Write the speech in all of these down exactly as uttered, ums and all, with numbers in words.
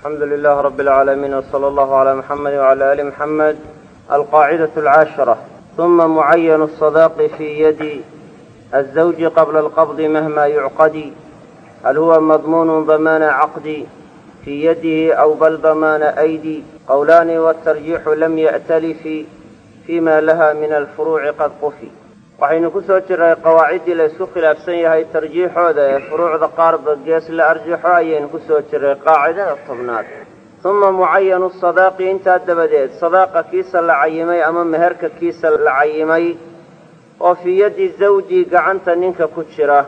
الحمد لله رب العالمين وصلى الله على محمد وعلى آل محمد. القاعدة العاشرة: ثم معين الصداق في يد الزوج قبل القبض مهما يعقد، هل هو مضمون ضمان عقد في يده أو بل ضمان أيدي؟ قولان والترجيح لم يأتلف فيما لها من الفروع قد قفي. waxaynu ku soo jiray qawaacidii la isku khilaafsan yahay tarjiixooda ee furuucda qaarba gees la arjaxo ayaynu ku soo jiray qaacidada tobnaad. uma mucayanu sadaaqi, intaa dabadeed sadaaqa kiisa la cayimay ama meherka kiisa la cayimay oo fii yadi zawji gacanta ninka ku jira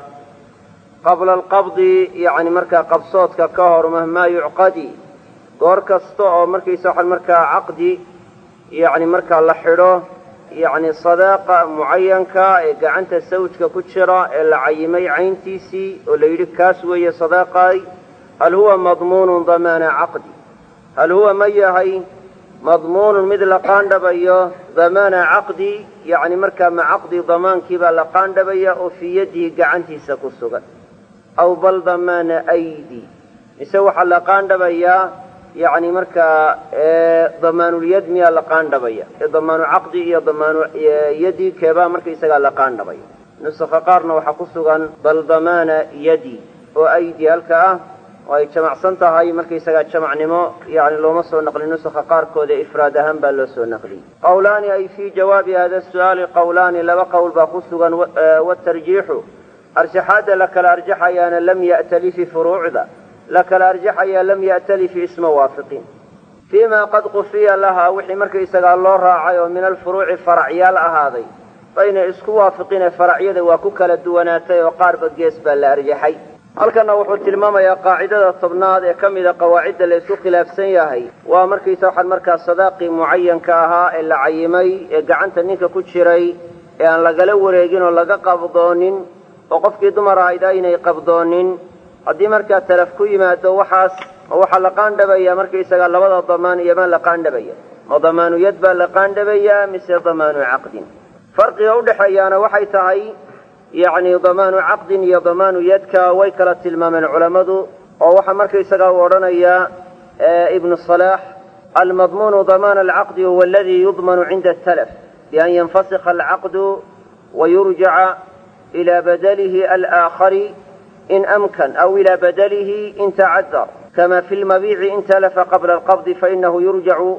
qabla alqabdi, yacni markaa qabsoodka ka hor, mahmaa yucqadi, goor kasta oo markaysa waxaan markaa caqdi yacni markaa la xidho yacni sadaaqa mucayanka ee gacanta sawjka ku jira ee la cayimay cayntiisii oo la yidhi kaas weeye sadaaqay, hal huwa madmuunun damaana caqdi, hal huwa ma yahay madmuunun mid la qaandhabayo damaana caqdi, yacni markaa ma caqdi damaankiibaa la qaandhabaya oo fii yadihi gacantiisa ku sugan, aw bal damaana aydi, mise waxaa la qaandhabayaa yacni markaa damaanulyad miyaa la qaandhabaya, damaanu caqdi iyo damaanu yadi keebaa markaysagaa la qaandhabaya. nusakha qaarna waxaa ku sugan bal damaana yadi oo aydi halka ah oo ay jamacsan tahay markaysagaa jamacnimo yani looma soo naqlin nusakha qaarkooda ifraad ahaan baa loo soo naqliyey. qawlaani ay fii jawaabi hada su'aali qawlaani, laba qowl baa ku sugan. watarjiixu arjaxaadda la kala arjaxayaana lam ya'talifi furuucda la kala arjaxayaa lam ya'talifi isma waafiqin fiimaa qad qufiya lahaa, wixii markaysagaa loo raacay oo min alfuruuci faracyaal ahaaday bayna isku waafiqine faracyada waa ku kala duwanaatay oo qaarba gees baa la arjaxay. halkanna wuxuu tilmaamayaa qaacidada tobnaad ee ka mida qawaacidda la isku khilaafsan yahay, waa markaysa waxaan markaa sadaaqii mucayanka ahaa ee la cayimay ee gacanta ninka ku jiray ee aan lagala wareegin oo laga qabdoonin oo qofkii dumar ahayd aynay qabdoonin. haddii markaa talaf ku yimaado waxaas ma waxaa la qaandhabayaa markaysagaa labada damaan iyo maa la qaandhabaya, ma damaanu yad baa la qaandhabayaa mise damaanu caqdin? farqiga udhexeeyaana waxay tahay yacni damaanu caqdin iyo damaanu yadka way kala tilmaameen culammadu, oo waxaa markaysagaa u odhanayaa ibnu salaax: almadmuunu damaana alcaqdi huwa aladii yudmanu cinda atalaf bian yanfasikha alcaqdu wayurjaca ilaa badalihi alaakhari in amkan aw ilaa badalihi in tacadar, kama fi lmabiici in talafa qabla alqabdi fainahu yurjacu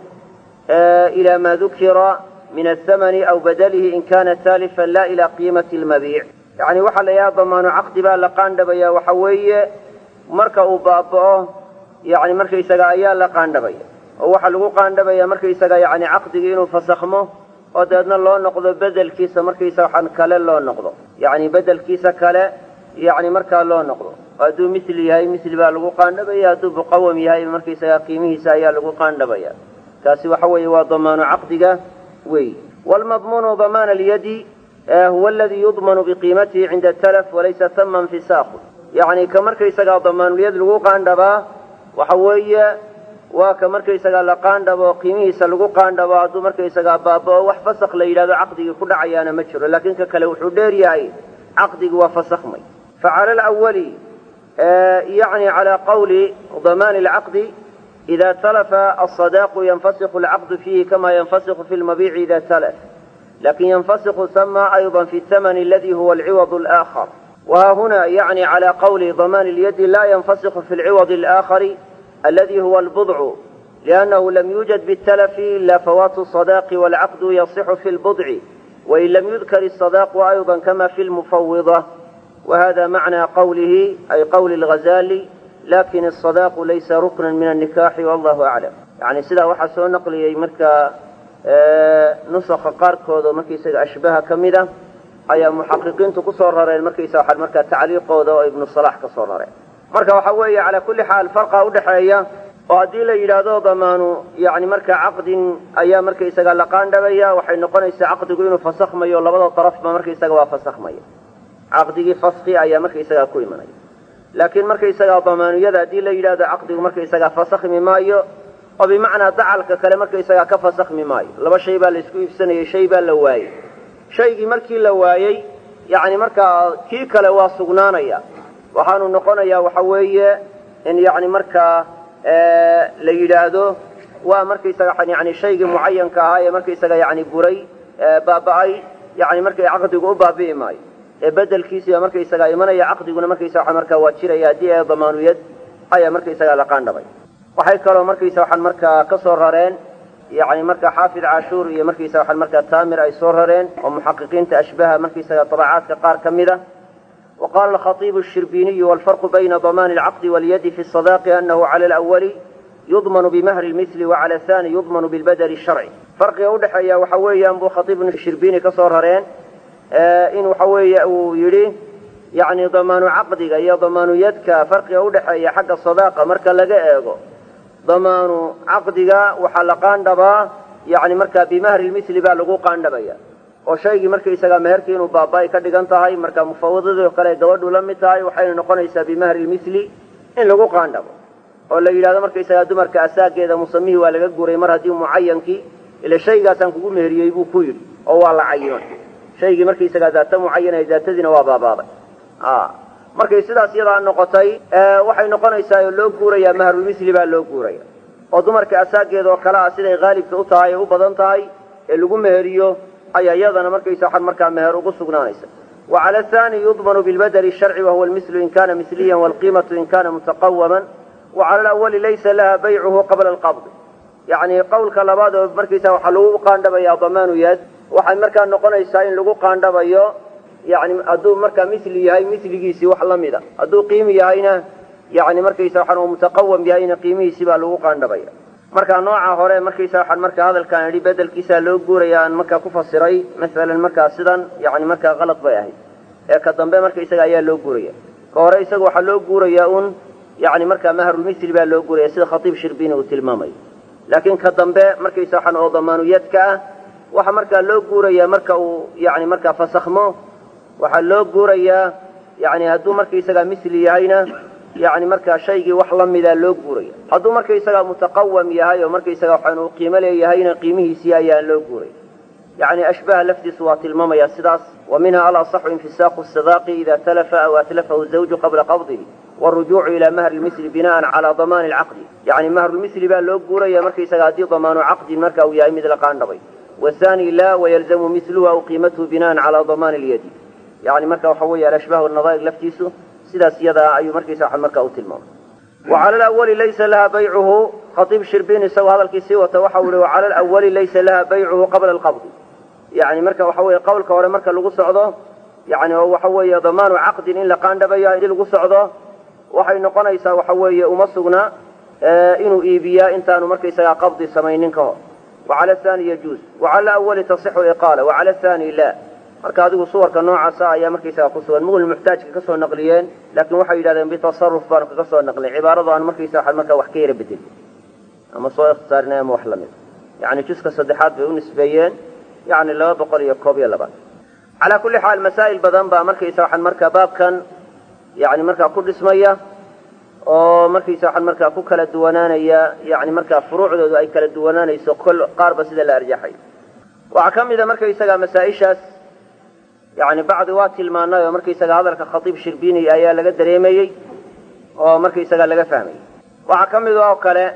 ila ma dukira min athamani aw badalihi in kana taalifan la ila qiimati lmabiic. yacni waxaa la yidhaha damaanu caqdi baa la qaandhabaya waxa weeye marka uu baaba'o yani markaysaga ayaa la qaandhabaya, oo waxaa lagu qaandhabaya markaysaga yani caqdigii inuu fasakhmo oo dabeedna loo noqdo bedelkiisa markaysa waxaan kale loo noqdo, yani bedelkiisa kale yacni markaa loo noqdo. hadduu misli yahay misli baa lagu qaandhabaya, hadduu muqawam yahay markaysagaa qiimihiisa ayaa lagu qaandhabaya. kaasi waxa weeye waa damaanu caqdiga wey. waalmadmuunu damaana alyadi huwa aladii yudmanu biqiimatihi cinda talaf walaysa tama infisaaqu, yacni ka markaysagaa damaanulyad lagu qaandhabaa waxa weeye waa ka markaysagaa la qaandhabo qiimihiisa lagu qaandhabo, hadduu markaysagaa baaba'o wax fasakh la yidhahdo caqdigii ku dhacayaana ma jiro, laakiin ka kale wuxuu dheer yahay caqdigi waa fasakhmay. facala alawali yani cala qawli damaani alcaqdi ida talafa alsadaaqu yanfasikhu alcaqdu fiihi kama yanfasikhu fi lmabiici ida talaf, lakin yanfasikhu sama ayضa fi thamani aladi huwa alciwad alaakhar. waha huna yani cala qawli damaani اlyadi la yanfasikhu fi alciwad alaakhari aladi huwa albudcu liannahu lam yujad bitalafi ila fawaatu الصadaaqi wاlcaqdu yasixu fi lbudci wain lam yudkar الصadaaqu ayضa kama fi lmufawida. wahada macnaa qawlihi ay qawli اlghazali lakin الصadaaqu laysa rukna min الnikaxi wallahu aclam. yani sidaa waxaa soo naqliyey markaa nusakha qaarkooda markaysaga ashbaha ka mida ayaa muxaqiqiintu kusoo rareen markaysa waxaa markaa tacliiqooda oo ibnu salax ka soo rareen. marka waxa weeye calaa kulli xaal farqa udhexeeya, oo haddii la yidhaahdo damaanu yani markaa caqdin ayaa markaysaga la qaandhabaya waxay noqonaysaa caqdigu inuu fasakhmayo, labada darafba markaysaga waa fasakhmaya, caqdigii faski ayaa markaysagaa ku imanaya. laakiin markaysagaa damaanuyada haddii la yidhahdo caqdigu markaysagaa fasakhmi maayo, oo bimacnaa dacalka kale markaysagaa ka fasakhmi maayo. laba shay baa la isku iibsanayay, shay baa la waayey, shaygii markii la waayey yani markaa kii kale waa sugnaanaya, waxaanu noqonayaa waxa weeye in yani markaa la yidhaahdo waa markaysaga yani shaygii mucayanka ahaa ee markaysaga yani buray baaba'ay yani markay caqdigu u baabi'i maayo ee bedelkiisiba markaysaga imanaya caqdiguna markaysaga markaa waa jiraya haddii ay damaanuyad ayaa markaysaga la qaandhabay waxay kaloo markaysa waxaan markaa ka soo rareen yani markaa xaafid cashuur iyo markaysa waxaan markaa taamir ay soo rareen oo muxaqiqiinta ashbaha markaysaga tabacaadka qaar ka mid a وقال الخطيب الشربيني والفرق بين ضمان العقد واليد في الصداق أنه على الأول يضمن بمهر المثل وعلى الثاني يضمن بالبدل الشرعي فرق يوضح يا وحويا أبو خطيب الشربيني كصور هرين آه إن وحويا ويري يعني ضمان عقدك يا ضمان يدك فرق يوضح يا حق الصداقة مركا لقائه ضمان عقدك وحلقان دبا يعني مركا بمهر المثل بالغو قان دبايا oo shaygii markay isaga meherkii inuu baabay ka dhigan tahay marka mufawadadu kale gabadhu la mid tahay waxay noqonaysaa bimahri misli in lagu qaandhabo oo la yiraahdo markay isaga dumarka asaageeda musamihi waa laga guuray mar hadii mucayanki ila shaygaas aan kugu meheriyay buu ku yiri oo waa la cayiman shaygii markay isaga daata mucayanay daatadina waa baabaaday ah markay sidaas iyada noqotay waxay noqonaysaa loo guurayaa mahrul misli baa loo guuraya oo dumarka asaageeda oo kala siday qaalibka u tahay u badan tahay ee lagu meheriyo أي أيضا مركز أحد مركز مهر وقصق نانيسا وعلى الثاني يضمن بالبدل الشرعي وهو المثل إن كان مثليا والقيمة إن كان متقوما وعلى الأول ليس لها بيعه قبل القبض يعني قول كلاباد مركز وحلو قاندبا يا ضمان يد وحن مركز نقول إسائن لقو قاندبا يا يعني أدو مركز مثلي هاي مثل جيسي وحلميدا أدو قيمي هاينا يعني مركز وحنو متقوم بهاينا قيمي سبا لقو قاندبا يا marka nooca hore markaysa waxaan marka hadalkan yiri bedelkiisa loo guuraya aan marka ku fasiray mesela marka sidan yaani marka qalad bay ahayd ee ka dambe marka isaga ayaa loo guuraya ka hore isaga waxa loo guuraya un yaani marka mahrul misli baa loo guuraya sida khatiib shirbiina uu tilmaamay laakiin ka dambe markaysa waxaan oo damaaniyadka waxa marka loo guuraya marka uu yaani marka fasakhmo waxa loo guuraya yaani haduu marka isaga misli yahayna يعني مركا شيء وحلا مذا لو غوريا هذو مركا يسغا متقوم يهاي ومركا يسغا وحنو قيمه ليهاينا قيمه سيايا لو غوري يعني اشبه لفظ صوات الماما يا سداس ومنها على صح انفساق الصداق اذا تلف او اتلفه الزوج قبل قبضه والرجوع الى مهر المثل بناء على ضمان العقد يعني مهر المثل با لو غوريا مركا يسغا دي ضمان عقد مركا ويا مثل قاندبي والثاني لا ويلزم مثله او قيمته بناء على ضمان اليد يعني مركا وحويا الاشباه والنظائر لفتيسو sidaas iyada ayuu markiisa waxa markaa u tilmaamay وعلى الأول ليس لها بيعه خطيب شربين سوى هذا الكيسي وتوحول وعلى الأول ليس لها بيعه قبل القبض يعني مركا وحوي قول كور مركا لغو سعوده يعني هو حوي ضمان عقد إن لقان دبيا إلى لغو سعوده وحي نقنيسا وحوي أمسقنا آه إنه إيبيا إنتانو مركيسا قبض سمينين كهو وعلى الثاني يجوز وعلى الأول تصح الإقالة وعلى الثاني لا marka adigu suwarka noocaas ah ayaa markiisa ku soo mugul muxtaajka ka soo naqliyeen laakiin waxa yiraahdeen bi tasarruf baan ka soo naqlay cibaarada aan markiisa waxa marka wax ka yara bedel ama soo ikhtisaarnaa ama wax la mid yaani jiska saddexaad bay u nisbeeyeen yaani laba boqol iyo koob iyo laba ala kulli xaal masaa'il badan baa markiisa waxa marka baabkan yaani marka ku dhismaya oo markiisa waxa marka ku kala duwanaanaya yaani marka furuucdoodu ay kala duwanaanayso kul qaarba sida la arjaxay waxa kamida markiisa masaa'ishaas يعني بعد وقت المانا ومركي سجى هذا الخطيب شربيني أيها لقى دريمي ومركي سجى لقى فهمي وحكم ذو كلا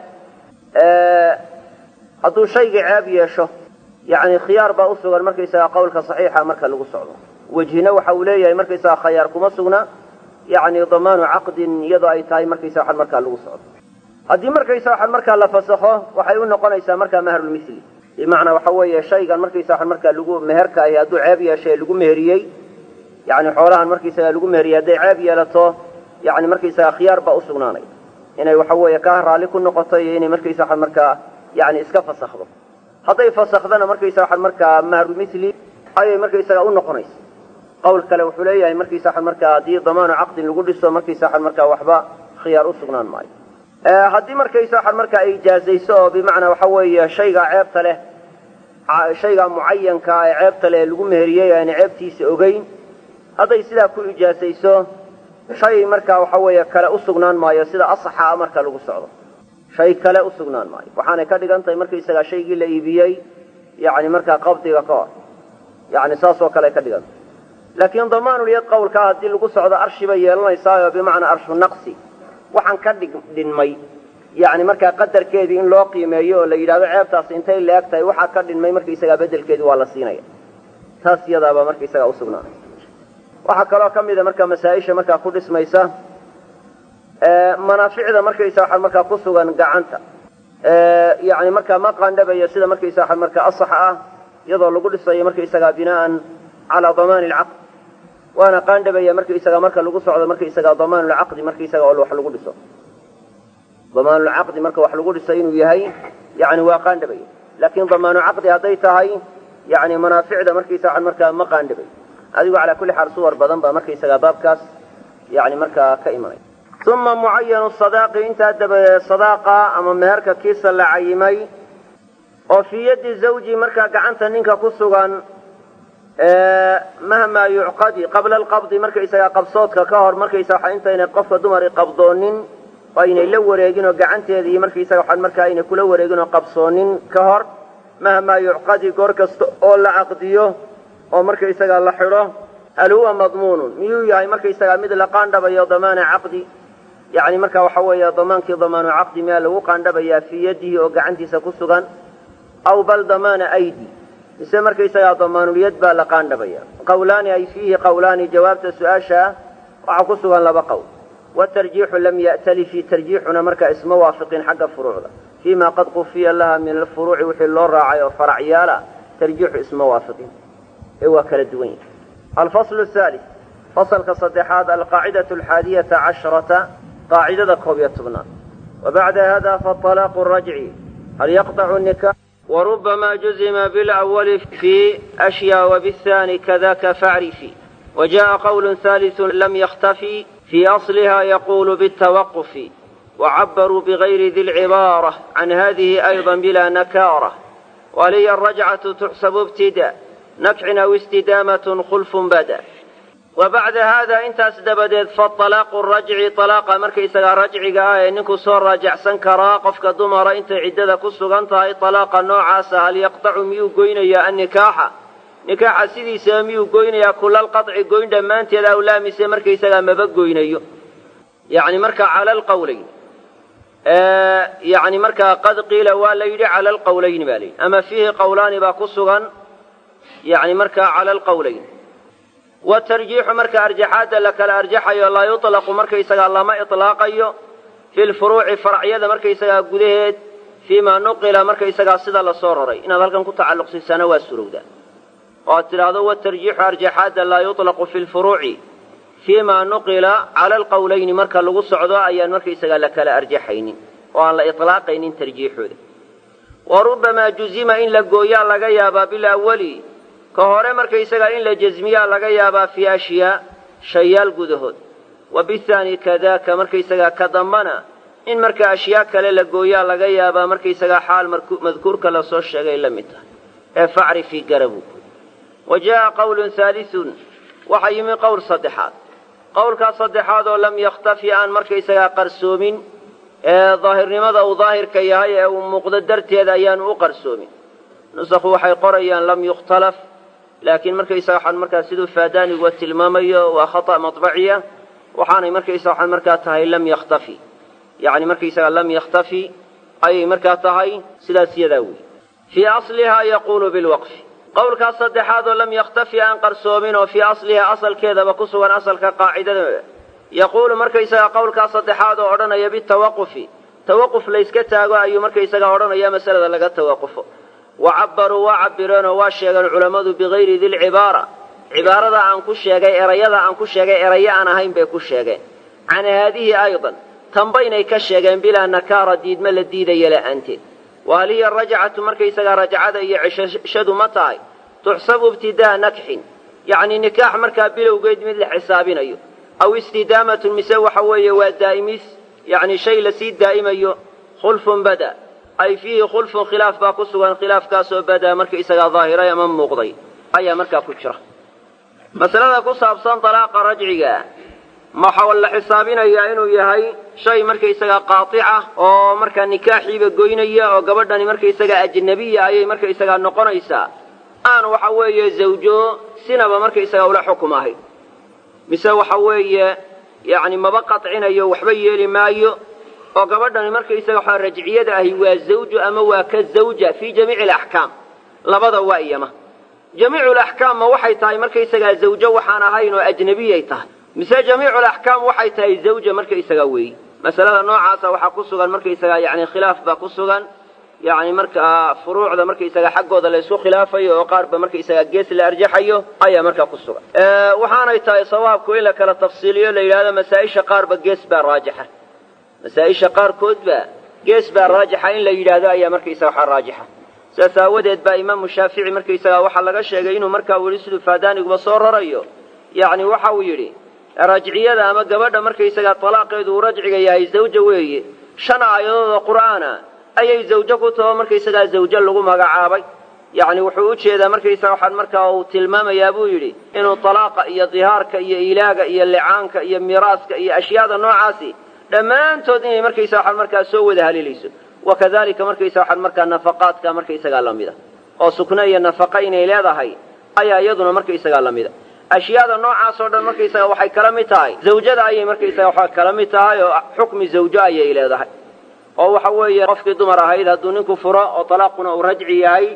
أدو شيء عابي يشو يعني خيار بأصغر مركي سجى قولك صحيحة مركي لقى صعود وجهنا وحوليه مركي سجى خياركم صغنا يعني ضمان عقد يضع تاي مركي سجى مركي لقى صعود هذه مركي سجى مركي لفسخه وحيقول نقول إسا مركي مهر المثلي بمعنى وحوي شيء قال مركي ساحر مركا لغو مهركا يا دو عابيه شيء لغو مهريي يعني xoolahan markii saga lagu meeriyo day caab yeelato yani markii saga khiyaar ba u sugnaanay inay waxawaya ka raali ku noqoto inay markii saxan marka yani iska fasaxdo haday fasaxdana markii saxan marka mahru misli ay markii saga u noqonayso qowl kale wuxuu leeyahay markii saxan marka hadii damaan aqd lagu dhiso markii saxan marka waxba khiyaar u sugnaan maayo ee hadii markii saxan marka ay jaazayso bimaana waxawaya shayga ceebta leh shayga muayyanka ee ceebta leh lagu meeriyay yani ceebtiisa ogeyn haday sida ku ijaasayso shay marka waxa weeye kale u sugnaan maayo sida asaxa marka lagu socdo shay kale u sugnaan maayo waxaana ka dhigantahay markii isaga shaygii la iibiyay yaani marka qabdiga ka yaani saasoo kale ka dhigan laakiin damaanul yad qowlka hadii lagu socdo arshiba yeelanaysaa bimaana arshu naqsi waxaan ka dhigmay يعني مركا قدر كيدي إن لو قيميو اللي يدعو عيبتاس انتي اللي أكتاي وحا كردين ما مركا يساقا بدل كيدي والله سينايا تاس يضابا مركا يساقا أصبنا وحا كلا كم إذا مركا مسائشة مركا قدس ميسا آه منافع إذا مركا يساقا مركا قصوغا قعنتا آه يعني مركا ما قاندبا يسيدا مركا يساقا مركا أصحا يظل قدس مركا يساقا بناء على ضمان العقد وانا قاندبا يا مركا يساقا مركا لقصو على مركا يساقا ضمان العقد مركا يساقا أولو حلو قدسو ضمان العقد مركا وحلو قدسو يهي يعني واقان دبي لكن ضمان عقد هديتها هي يعني منافع ده مركي ساعة مركا ما قان دبي هذه على كل حال صور بدن بمركي سجاباب كاس يعني مركا كإيماني ثم معين الصداق انت أدب الصداقة أما مهرك كيس العيمي وفي يد الزوج مركا قعنت نينك قصوغان اه مهما يعقد قبل القبض مركي سجا قبصوتك كهر مركي ساعة انت إن قف دمر قبضون وإن لو وريجين وقعنت هذه مركي سجا مركا إن كل وريجين وقبصون كهر مهما يعقد كوركست أول عقديه أو مركي سجا الله حره هل هو مضمون ميو يعني مركي سجا مثل قاندب يا ضمان عقدي يعني مركا وحوي ضمان كي ضمان عقدي ما له قاندب يا في يده وقعنتي سكسجان أو بل ضمان أيدي إذا مركي سجا ضمان اليد بل قاندب يا قولان أي فيه قولان جواب السؤال وعكسجان لبقوا والترجيح لم يأتل في ترجيحنا مركا اسم موافق حق فروع فيما قد قفي لها من الفروع وحل الراعي وفرعيالا ترجيح اسم موافق هو كالدوين. الفصل الثالث فصل كصدحات القاعدة الحادية عشرة قاعدة قوية بنان. وبعد هذا فالطلاق الرجعي هل يقطع النكاح وربما جزم بالأول في أشياء وبالثاني كذاك فاعرفي. وجاء قول ثالث لم يختفي في أصلها يقول بالتوقف وعبروا بغير ذي العبارة عن هذه أيضا بلا نكارة ولي الرجعة تحسب ابتداء نكع أو استدامة خلف بدا. وبعد هذا انت اسدبدت فالطلاق الرجعي طلاق مركي سغا رجعي انكو صور راجع سنكرا قفك دمر انت عدده كسغنتها طلاق النوع هل يقطع ميو غوينيا النكاح نكاح سيدي ساميو غوينيا كل القطع غوين دمانتي لا ولا ميسه مركي سغا مبا غوينيو يعني مركا على القولين آه يعني مركا قد قيل ولا على القولين بالي اما فيه قولان با كسغن يعني مركا على القولين والترجيح مركا أرجحات لك الأرجح لا يطلق مركا يسقى الله ما إطلاقيه في الفروع فرعية مركا يسقى قدهد فيما نقل مركا يسقى صدى لصورري إن ذلك كنت تعلق في السنوات السرودة قاتل هذا والترجيح أرجحات لا يطلق في الفروع فيما نقل على القولين مركا لغص عضاء أي مركا يسقى لك الأرجحين وعن إطلاقين ترجيح وربما جزم إن لقويا لقيا بالأولي كهوري مركا يسقى إن لجزميا لغا يابا في أشياء شيال قدهد وبالثاني كذاك مركا يسقى كضمنا إن مركا أشياء كلا لقويا لغا يابا مركا يسقى حال مذكور كلا صوش شغي لمتا فاعرفي قربو. وجاء قول ثالث وحي من قول صدحات قول كصدحات ولم يختفي عن مركا يسقى قرسوم اه ظاهر لماذا أو ظاهر كيهاي أو مقدرت يدايان وقرسوم نسخوا حي قريا لم يختلف لكن مركا يساحن مركا سيدو فاداني والتلمامية وخطأ مطبعية وحاني مركا يساحن مركا تهي لم يختفي يعني مركا يساحن لم يختفي أي مركا تهي سلا سيداوي في أصلها يقول بالوقف قول كالصدحات لم يختفي عن قرسومين وفي أصلها أصل كذا وكسوا أصل كقاعدة يقول مركا يساحن قول كالصدحات وعرنا يبي التوقف توقف ليس كتاغو أي مركا يساحن عرنا يا مسألة لغا التوقف وعبروا وعبرون واشيغ العلماء بغير ذي العبارة عبارة عن كل شيء إريضة عن كل شيء إريا عن هين بكل شيء عن هذه أيضا تنبين كشيء بلا نكارة ديد ما الديد يلا أنت وهي الرجعة مركي سجى رجعة يعيش شد متاي تحسب ابتداء نكح يعني نكاح مركا بلا وقيد مثل حسابنا أيوه أو استدامة المسوى حوية والدائميس يعني شيء لسيد دائما أيوه خلف بدأ أي فيه خلف خلاف باكس وان خلاف كاسو بدا مركا إساقا ظاهرة يمن مقضي أي مركا كتشرة مثلا كسا بصان طلاق رجعية ما حول حسابنا يعينو يهي شيء مركا إساقا قاطعة أو مركا نكاحي بقوينية أو قبرداني مركا إساقا أجنبية أي مركا إساقا نقون إساء آن وحوية زوجو سنبا مركا إساقا ولا حكماهي مسا وحوية يعني ما بقط عينيو وحبيه لمايو oo gabadhani markaysaga waxa rajciyada ahi waa zawju ama waa ka zawja fi jamiic al-ahkaam labada waa iyama jamiic al-ahkaam waxay tahay markaysaga zawjo waxaan ahayn oo ajnabiyay tahay mise jamiic al-ahkaam waxay tahay zawja markaysaga weey masalada noocaas waxa ku sugan markaysaga yaani khilaaf ba ku sugan yaani marka furuucda markaysaga xaqooda la isku khilaafayo oo qaar ba markaysaga gees la arjaxayo ayaa marka ku sugan ee waxaanay tahay sawaabku ila kala tafsiiliyo la yiraahdo masaa'isha qaar ba gees ba raajixa masaa'isha qaar kood ba gees ba raajixa in la yiraahdo ayaa markaysaga waxa raajixa saawadeed ba imaam shaafici markaysaga waxa laga sheegay inuu marka wali sidoo faadaanigu soo rarayo yaani waxa uu yiri rajciyada ama gabadha markaysaga talaaqeedu rajciga yahay zawjo weeye shan aayadood quraana ayay zawjo ku tahay markaysaga zawjo lagu magacaabay yaani wuxuu u jeedaa markaysaga waxaan marka uu tilmaamayaa buu yiri inuu talaaqa iyo dihaarka iyo ilaaga iyo licaanka iyo miraaska iyo ashyaada noocaasi dhamaantood inay markaysaga waxaan marka soo wada haleelayso wakadalika markaysaga waxaan marka nafaqaadka markaysaga lamida oo sukna iyo nafaqa inay leedahay ayaa iyaduna markaysaga lamida ashyaada noocaas oo dhan markaysaga waxay kala mid tahay zawjada ayay markaysaga waxa kala mid tahay oo xukmi zawjo ayay leedahay oo waxa weeye qofkii dumar ahayd hadduu ninku furo oo talaaquna uu rajci yahay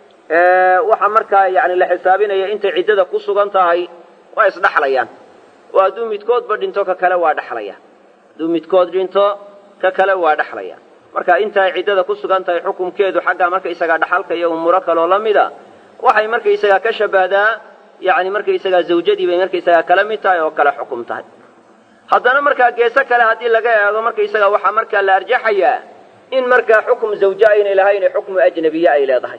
ee waxa markaa yaani la xisaabinaya inta ciidada ku sugan tahay waa isdhaxlayaan oo hadduu midkood ba dhinto ka kale waa dhaxlayaan hadduu midkood dhinto ka kale waa dhaxlayaan marka inta ciidada ku sugan tahay xukunkeedu xagga markaysaga dhaxalka iyo umuro kale oo lamida waxay markaysaga ka shabahdaa يعني markaysaga zawjadii bay markaysaga kala mid tahay oo kala xukum tahay haddana marka geesa kale hadii laga eego markaysaga waxa marka la arjaxaya in marka xukum zawja ay leeyahay xukum ajnabiya ay leedahay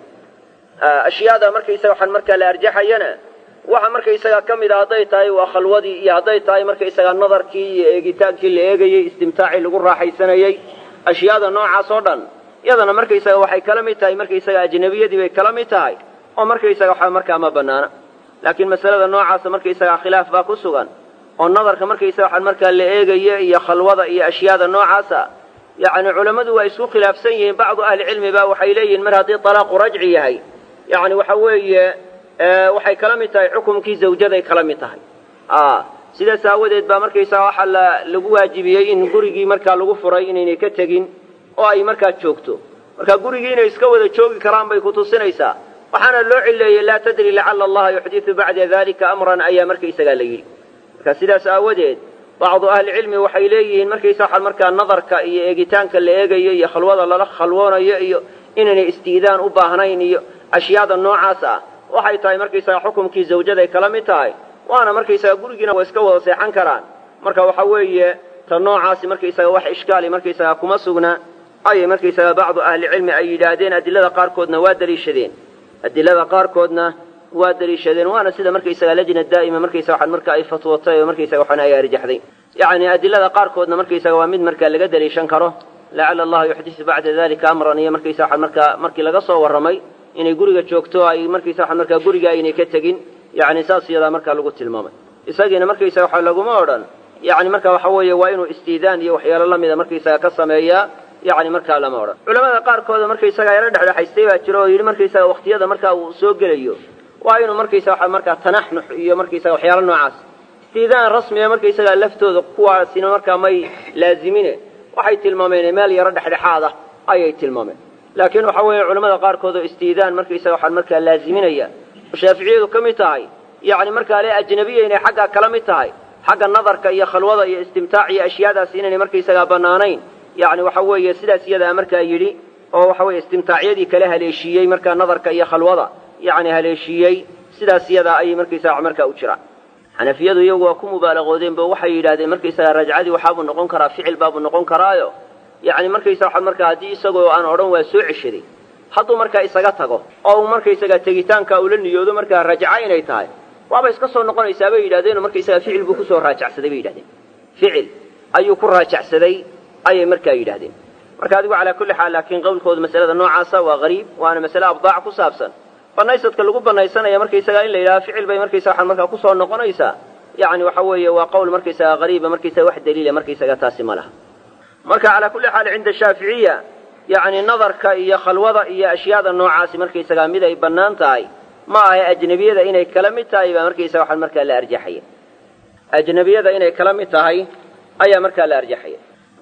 ashyaada markaysaga waxa marka la arjaxayana waxa markaysaga kamid ah haday tahay waa khalwadii iyo haday tahay markaysaga nadarkii iyo eegitaankii la eegayay istimtaaci lagu raaxaysanayay ashyaada noocaas oo dhan yadana markaysaga waxay kala mid tahay markaysaga ajnabiyadii bay kala mid tahay oo markaysaga waxa marka ma banaana laakiin masalada noocaas markaysaga khilaaf ba ku sugan oo nadarka markaysaga waxa marka la eegayo iyo khalwada iyo ashyaada noocaas yaani culimadu way isku khilaafsan yihiin bacdu ahli cilmi ba waxay leeyihiin mar hadii talaaq rajci yahay yaani waxa weeye waxay kala mid tahay xukumkii zawjada ay kala mid tahay ah sida saawadeed ba markaysaga waxa lagu waajibiyay in gurigii marka lagu furay inay ka tagin oo ay marka joogto marka gurigii inay iska wada joogi karaan bay ku tusinaysaa waxaana loo cileeyay la tadri la'alla Allah yuhdithu ba'da dhalika amran ayaa markaysaga la yiri marka sidaas aawadeed bacdu ahli cilmi waxay leeyihiin markaysaga marka nadarka iyo eegitaanka la eegayo iyo khalwada la khalwoonayo iyo inay istiidaan u baahnayn iyo ashyaada noocaas ah waxay tahay markaysaga xukumkii zawjada ay kala mid tahay waana markaysaga gurigiina waa iska wada seexan karaan marka waxa weeye tan noocaas markaysaga wax ishkaali markaysaga kuma sugna ay markaysaga bacdu ahli cilmi ay yiraahdeen adilada qaar koodna waa daliishadeen adilada qaar koodna waa daliishadeen waana sida markaysaga lajna daa'ima markaysaga waxan marka ay fatwatay markaysaga waxan ay arjaxday yaani adilada qaar koodna markaysaga waa mid marka laga daliishan karo la'alla Allah yuhdithu ba'da dhalika amran iyo markaysaga waxan marka markii laga soo waramay inay guriga joogto ay markaysaga waxan marka guriga inay ka tagin yaani saasiyada marka lagu tilmaamay isagiina markaysaga waxa lagu ma oran yaani marka waxa weeye waa inuu istiidaan iyo waxyaalo lamid ah markaysaga ka sameeyaa يعني marka lama oran culimada qaar kood markaysaga yara dhaxdhaxaystay baa jiro oo yiri markaysaga waqtiyada marka uu soo gelayo waa inuu markaysaga waxa marka tanaxnux iyo markaysaga waxyaalo noocaas istiidaan rasmi ah markaysaga laftooda kuwaasina marka may laazimine waxay tilmaameen meel yara dhaxdhaxaad ah ayay tilmaameen laakiin waxa weeye culimada qaar kood oo istiidaan markaysaga waxa marka laaziminaya shaafiiciyadu kamid tahay yaani marka ay ajnabiye inay xagga kala mid tahay xagga nadarka iyo khalwada iyo istimtaac iyo ashyaadaas inay markaysaga banaanayn يعني waxa weeye sidaas iyada marka yiri oo waxa weeye istimtaacyadii kala haleeshiyay marka nadarka iyo khalwada yaani haleeshiyay sidaas iyada ay markaysaga marka u jiraan xanafiyadu iyagu waa ku mubaalagoodeen ba waxay yiraahdeen markaysaga rajcadi waxa uu noqon karaa ficil baabu noqon karaayo yaani markaysaga waxa marka hadii isagoo aan oran waa soo cishaday hadduu marka isaga tago oo markaysaga tagitaanka uu la niyoodo marka rajca inay tahay waaba iska soo noqonaysaa bay yiraahdeen markaysaga ficil buu ku soo raajacsaday bay yiraahdeen ficil ayuu ku raajacsaday ayay marka yiraahdeen marka adigu ala kulli xaal laakiin qowlkooda mas'alada noocaasa waa qariib waana mas'ala abdaac ku saabsan banaysadka lagu banaysanaya markaysaga in la yiraahdo ficil bay markaysaga waxa marka ku soo noqonaysaa yaani waxa weeye waa qowl markaysaga qariib markaysaga wax daliil markaysaga taasi ma laha marka ala kulli xaal cinda shaafiiciya yaani nadarka iyo khalwada iyo ashyaada noocaasi markaysaga mid ay banaan tahay ma aha ajnabiyada inay kala mid tahay ba markaysaga waxa marka la arjaxay ajnabiyada inay kala mid tahay ayaa marka la arjaxay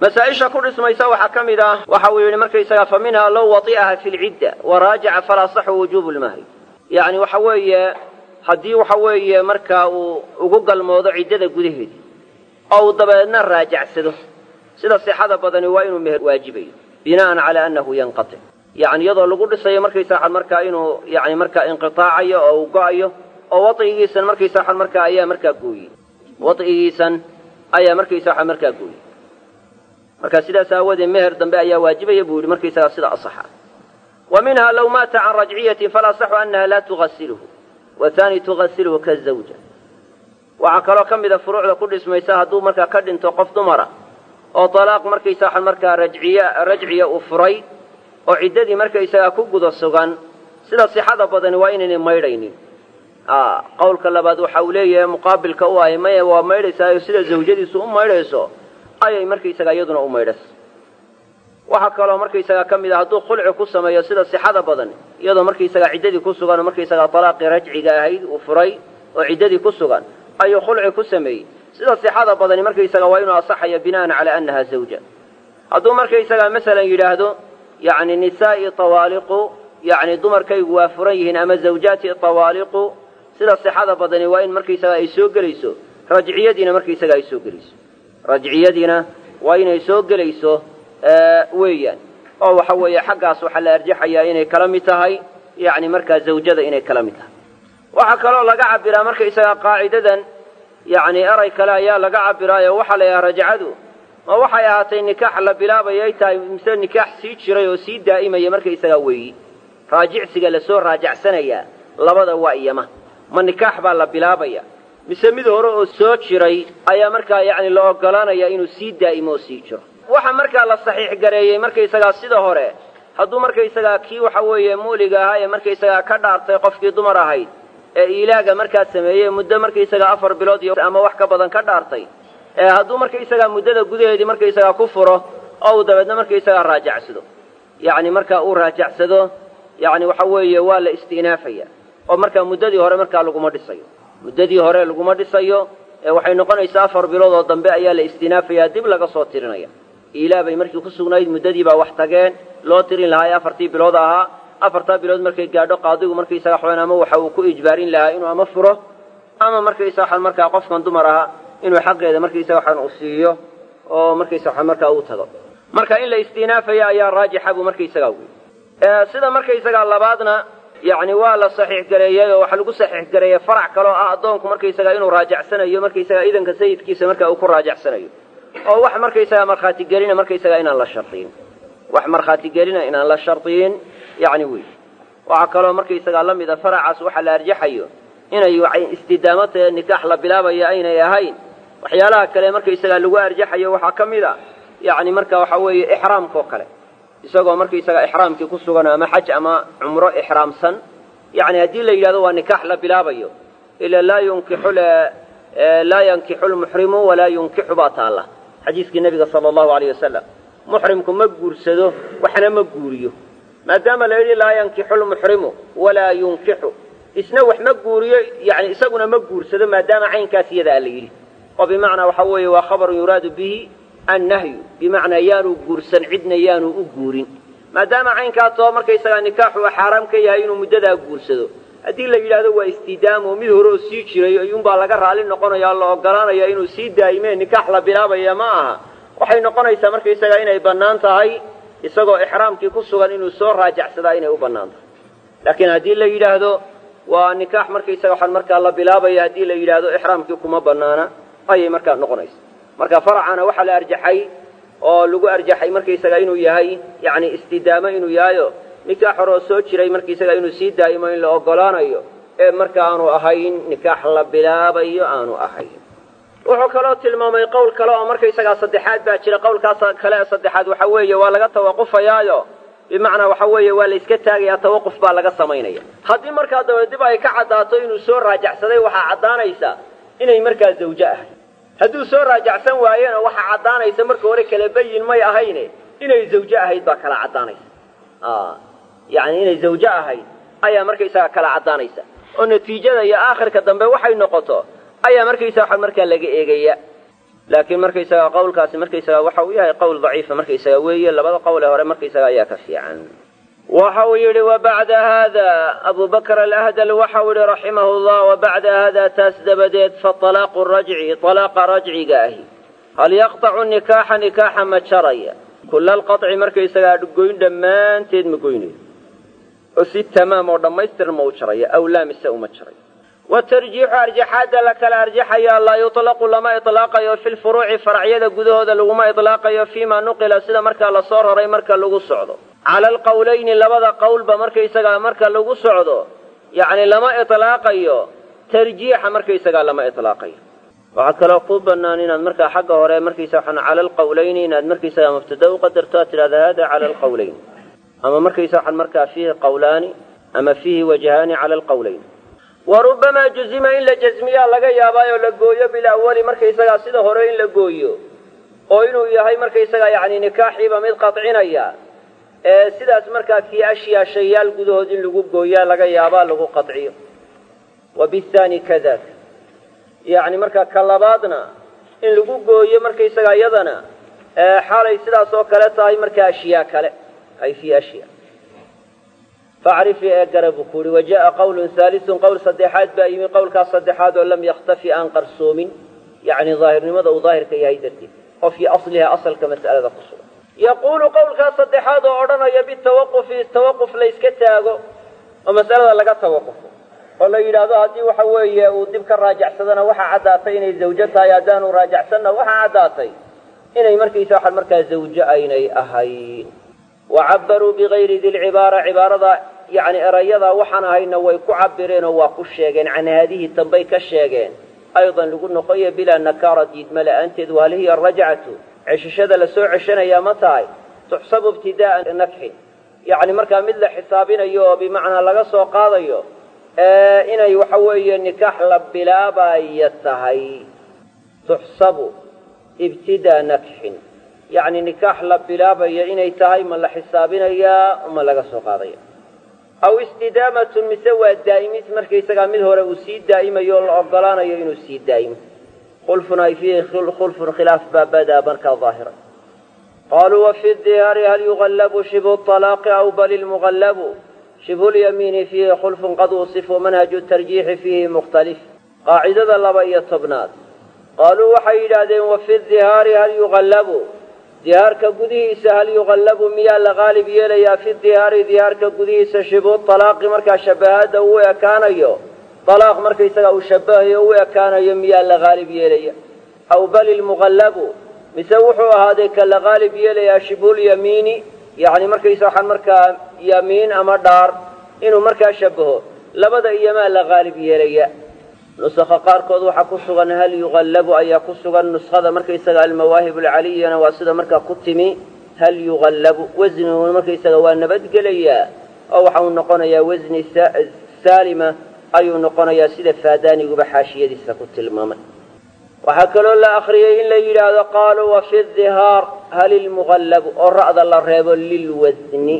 مسائش كل اسم يسوى حكمدا وحاول مركز يسوى فمنها لو وطئها في العدة وراجع فلا صح وجوب المهر يعني وحوي حدي وحوي مركا وجوج الموضوع عدة جوده أو ضبنا الراجع سده سده صحة بدني وين مهر واجبي بناء على أنه ينقطع يعني يظل لقول السيء مركز ساحة المركا إنه يعني مركا انقطاعية أو قاية أو وطئه سن مركز ساحة المركا أي مركا قوي وطئه سن أي مركز ساحة مركا قوي مركا سده ساود مهر دنبا أي واجبي يبود مركز ساحة سده أصحى ومنها لو مات عن رجعية فلا صح أنها لا تغسله والثاني تغسله كالزوجة وعكروا كم إذا فروع لكل اسم يساها دو مركا كدن توقف دمرة أو طلاق مركا يساح المركا رجعية رجعية أفري أو عدد مركا يساها كبض السغان سيدا صحة بدن وإنني ميرين آه قول كاللبادو حوليه مقابل كواهي مي وميرسا سيدا زوجدي سوء ميرسو أي مركا يساها يدنا أميرس وحكى مركي سجا كم إذا هدو خلع قصة يصير الصحة بدن يضع مركي سجا عددي قصة قال مركي سجا طلاق رجعي جاهيد وفري وعددي قصة قال أي خلع قصة مي سير الصحة بدن مركي سجا وين أصح بناء على أنها زوجة هدو مركي سجا مثلا يلاهدو يعني نساء طوالق يعني دو مركي وفريهن أما زوجات طوالق سير الصحة بدن وين مركي سجا يسوق ليسو رجعيتنا مركي سجا يسوق ليسو رجعيتنا وين يسوق ليسو آه ويان أو حوي حقاس وحل أرجح يا إني كلامتها يعني مركز زوجة إني كلامتها وحكى الله لقى عبرا مركز قاعدة يعني أرى كلا يا لقى عبرا يا وحل يا رجعدو ما وحى هاتي النكاح لا بلا بيتا مثل نكاح سيد شري وسيد دائما يا مركز وي راجع سجل سور راجع سنة يا لبض وأيامه ما النكاح بلا بلا بيا مسمى ذوره سود شري أي مركز يعني لو قلنا يا إنه سيد دائما وسيد شر waxa markaa la saxiix gareeyay markaysaga sida hore haduu markaysaga kii waxa weeye muuliga ahaa ee markaysaga ka dhaartay qofkii dumar ahayd ee ilaaga markaa sameeyay muddo markaysaga afar bilood iyo ama wax ka badan ka dhaartay ee haduu markaysaga muddada gudaheedii markaysaga ku furo oo dabadna markaysaga raajacsado yaani markaa uu raajacsado yaani waxa weeye waa la istinaafaya oo markaa muddadii hore markaa lagu ma dhisayo muddadii hore lagu ma dhisayo ee waxay noqonaysaa afar bilood oo dambe ayaa la istinaafaya dib laga soo tirinaya إلى بي مركي كسوغنايد مددي با وحتاغين لو تيرين لها afartii bilood aha afarta bilood markay gaadho qaadigu markay isaga xweena ama waxa uu ku ijbaarin lahaa inuu ama furo ama markay isaga markaa qofkan dumar aha inuu xaqeeda markay isaga waxan u siiyo oo markay isaga markaa uu tago marka in la istinaafaya ayaa raajixa buu markay isaga u ee sida markay isaga labaadna yaani waa la saxiix gareeyay oo waxa lagu saxiix gareeyay farac kale oo ah adoonku markay isaga inuu raajacsanayo markay isaga idanka sayidkiisa markaa uu ku raajacsanayo oo wax markaysaga marxaati galina markaysaga inaan la shartiin wax marxaati galina inaan la shartiin yaani way waxa kale markaysaga la mid ah faracaas waxa la arjaxayo inay wacay istidaamada nikah la bilaabayo aynay ahayn waxyaalaha kale markaysaga lagu arjaxayo waxa kamida yaani marka waxa weeye ihraamka kale isagoo markaysaga ihraamkii ku sugan ama xaj ama umro ihraamsan yaani hadii la yiraahdo waa nikah la bilaabayo ila la yunkihu la yankihu al-muhrimu wa la yunkihu batala حديث النبي صلى الله عليه وسلم محرمكم مجبور سدو وحنا مجبوريو ما دام لا يري لا ينكح المحرم ولا ينكح اسنوح مجبوريو يعني اسقنا مجبور سدو ما دام عين كاسيه ذا اللي وبمعنى وحوي وخبر يراد به النهي بمعنى يانو جورسن عدنا يانو أجورين ما دام عين كاتو مركي سجى نكاح وحرام كي يهينو مددا جورسدو أدي اللي يلاده هو استدام ومدهرو سيشري يوم بالغر على النقطة يا الله قرانا يا إنه سيد دائما نكاح لبنابا يا معها وحي نقطة يسمر في سجى إنه بنانته هاي يسقى إحرام كي كسر إنه صور راجع سدا إنه بنانته لكن أدي اللي يلاده ونكاح مركي سجى حن مركي الله بلابا يا أدي اللي يلاده إحرام كي كم بنانا أي مركي نقطة مركي فرعنا وحل أرجحي أو لجو أرجحي مركي سجى إنه يهاي يعني استدامة إنه يايو نكاح رسول شري مركي سجى إنه سيد دائما إلا أقلان أيو مركي أنو أهين نكاح الله بلابا يو أنو أهين وحكرات الماما قول كلام مركي سجى صدحات باشر قول كاس كلام صدحات وحويه ولا توقف يايو بمعنى وحويه ولا إسكتها يا توقف بالغ السمينية هذه مركي هذا دبي كعداتو إنه سور راجع سدي وحعدان إيسا إنه مركي زوجة هذو سور راجع سن واينا وحعدان إيسا مركي ورك لبين ما يهينه إنه زوجة هيد بكلا عدان إيسا آه يعني إنه زوجة هيد أي مركي سا كلا عدان إيسا والنتيجة يا آخر كدم بوحي نقطة أي مركي سا حد مركي لقي إيجيا laakiin markaysagaa qowlkaasi markaysagaa waxa uu yahay qowl daciifa markaysagaa weeye labada qowl ee hore markaysagaa ayaa ka fiican. waxa uu yidhi wabacda haada abu bakr alahdal waxa uu yihi raximahu llah wabacda haada taas dabadeed faalaaqu rajci alaaqa rajciga ahi hal yaqطacu nikaaxa nikaaxa ma jaraya kula alqaطci markaysagaa goyn dhammaanteed ma goynayo oo si tamaam oo dhammaystir ma u jaraya aw laa mise uma jaray. watarjiixu arjaxaadda la kala arjaxaya laa yuطlaqu lama iطlaaqayo fi lfuruuci faracyada gudahooda laguma iطlaaqayo fiima nuqila sida markaa lasoo raray marka lagu socdo cala alqowlayni labada qowlba markaysagaa marka lagu socdo yacni lama iطlaaqayo tarjiixa markaysagaa lama iطlaaqayo. waxaa kaloo kuu banaan inaad markaa xagga hore markaysa waxaan cala alqowlayni inaad markaysagaa mubtada u qadarto aad tidhahda hada cala alqowlayn ama markaysa waxaan markaa fiihi qowlaani ama fiihi wajhaani cala alqowlayn. warubamaa juzima in la jasmiyaa laga yaabaayo la gooyo bilawali markaysagaa sida hore in la gooyo oo inuu yahay markaysagaa yacni nikaaxiiba mid qadcinaya ee sidaas markaa kii ashyaa shayaal gudahood in lagu gooyaa laga yaabaa lagu qadciyo. wa bithaani kadak yacni markaa ka labaadna in lagu gooyo markaysagaa iyadana xaalay sidaas oo kale tahay markaa ashyaa kale ay fii ashyaa. facrifi ee garabu ku uhi wajaءa qawlun haalisun qowl saddexaad baa yimi qowlkaas saddexaad oo lam yakhtafi aan qarsoomin yacni daahirnimada uu daahirka yahay darteed oo fii asliha asalka mas'alada ku sugan. yaquulu qowlkaas saddexaad oo odhanaya bitawaqufi tawaquf la yska taago oo mas'alada laga tawaqufo oo la yidhaahdo haddii waxa weeye uu dib ka raajacsadana waxaa caddaatay inay zawjo tahay haddaanu raajacsanna waxaa caddaatay inay markaysa waxaan markaa zawjo aynay ahayn. wacabaruu bigayri di lcibaara cibaarada yacni erayada waxaan ahayna way ku cabireen oo waa ku sheegeen can haadihi tanbay ka sheegeen aydan lagu noqoyo bilaa nakaara diidma la-aanteed wahal hiya arajcatu ceshashada lasoo ceshanayaa ma tahay tuxsabu ibtidaaa nakxin yacni markaa mid la xisaabinayo oo bimacnaa laga soo qaadayo inay waxa weeye nikaax la bilaabaya tahay tuxsabu ibtidaa nakxin yacni nikaax la bilaabaya inay tahay ma la xisaabinayaa ma laga soo qaadaya. aw istidaamatun mise waa daa'imid markaysagaa mid hore uu sii daa'imayo oo la ogolaanayo inuu sii daa'imo. khulfun ay fiihi khulfun khilaaf baa badaa markaa daahira. qaaluu wafi dihaari hal yugallabu shibhu alaaqi aw bal ilmugallabu shibhu lyamiini fiihi khulfun qad usifu manhaju tarjiixi fiihi mukhtalif. qaacidada laba iyo tobnaad qaaluu waxay yidhaahdeen wafi dihaari hal yugallabu dihaarka gudihiisa hal yugallabu miyaa la qaalib yeelayaa fi dihaari dihaarka gudihiisa shibhu alaaqi markaa shabahaadda uu ekaanayo alaaq markaysaga uu shabahayo u ekaanayo miyaa la qaalib yeelaya. aw bal ilmugallabu mise wuxuu ahaaday ka la qaalib yeelayaa shibhulyamiini yacni markaysa waxaan markaa yamiin ama dhaar inuu markaa shabaho labada iyomaa la qaalib yeelaya. nusakha qaarkood waxaa ku sugan hal yugallabu ayaa ku sugan nuskhada markaysaga almawaahib alcaliyana waa sida markaa ku timi hal yugallabu wasnigu markaysaga waa nabadgelayaa oo waxa uu noqonayaa wasni saalima ayuu noqonayaa sida faadaaniguba xaashiyadiisa ku tilmaamay. waxaa kaloo la akriyay in la yidhaahdo qaaluu wafi dihaar hal ilmugallabu oo ra'da la reebo lilwasni